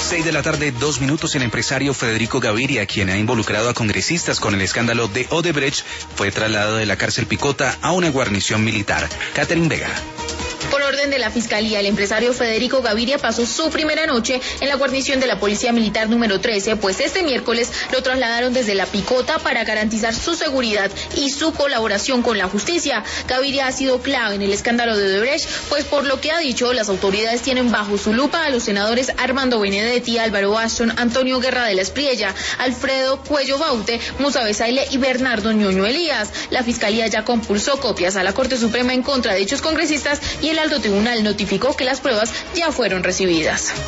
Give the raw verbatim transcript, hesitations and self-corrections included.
Seis de la tarde, dos minutos. El empresario Federico Gaviria, quien ha involucrado a congresistas con el escándalo de Odebrecht, fue trasladado de la cárcel Picota a una guarnición militar. Catherine Vega. Por orden de la Fiscalía, el empresario Federico Gaviria pasó su primera noche en la guarnición de la Policía Militar número trece, pues este miércoles lo trasladaron desde la Picota para garantizar su seguridad y su colaboración con la justicia. Gaviria ha sido clave en el escándalo de Odebrecht, pues por lo que ha dicho, las autoridades tienen bajo su lupa a los senadores Armando Benedetti, Álvaro Ashton, Antonio Guerra de la Espriella, Alfredo Cuello Baute, Musa Besaile y Bernardo Ñoño Elías. La Fiscalía ya compulsó copias a la Corte Suprema en contra de dichos congresistas y el alto tribunal notificó que las pruebas ya fueron recibidas.